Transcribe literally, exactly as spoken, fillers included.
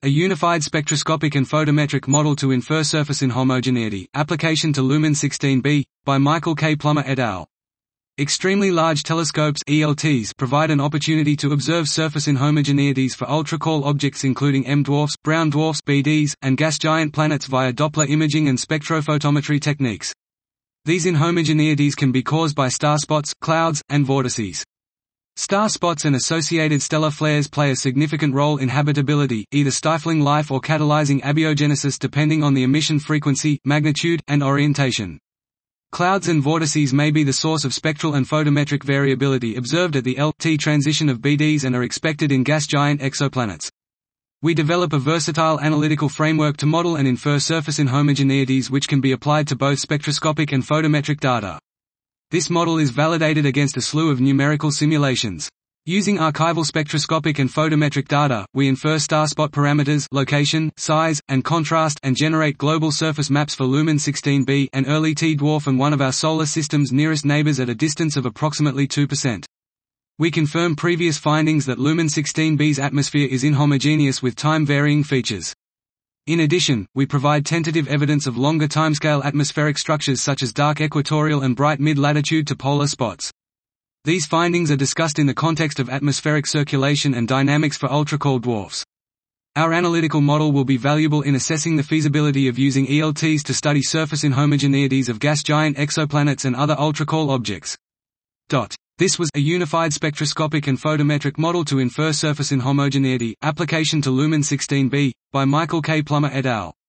A unified spectroscopic and photometric model to infer surface inhomogeneity. Application to Lumen sixteen b, by Michael K. Plummer et al. Extremely large telescopes (E L Ts) provide an opportunity to observe surface inhomogeneities for ultra-Cold objects including M dwarfs, brown dwarfs (B Ds), and gas giant planets via Doppler imaging and spectrophotometry techniques. These inhomogeneities can be caused by star spots, clouds, and vortices. Star spots and associated stellar flares play a significant role in habitability, either stifling life or catalyzing abiogenesis depending on the emission frequency, magnitude, and orientation. Clouds and vortices may be the source of spectral and photometric variability observed at the L T transition of B Ds and are expected in gas giant exoplanets. We develop a versatile analytical framework to model and infer surface inhomogeneities which can be applied to both spectroscopic and photometric data. This model is validated against a slew of numerical simulations. Using archival spectroscopic and photometric data, we infer star spot parameters, location, size, and contrast and generate global surface maps for Lumen sixteen b, an early T dwarf and one of our Solar System's nearest neighbors at a distance of approximately two percent. We confirm previous findings that Lumen sixteen b's atmosphere is inhomogeneous with time-varying features. In addition, we provide tentative evidence of longer timescale atmospheric structures such as dark equatorial and bright mid-latitude to polar spots. These findings are discussed in the context of atmospheric circulation and dynamics for ultra-Cold dwarfs. Our analytical model will be valuable in assessing the feasibility of using E L Ts to study surface inhomogeneities of gas giant exoplanets and other ultra-Cold objects. This was a unified spectroscopic and photometric model to infer surface inhomogeneity. Application to Lumen sixteen b, by Michael K. Plummer et al.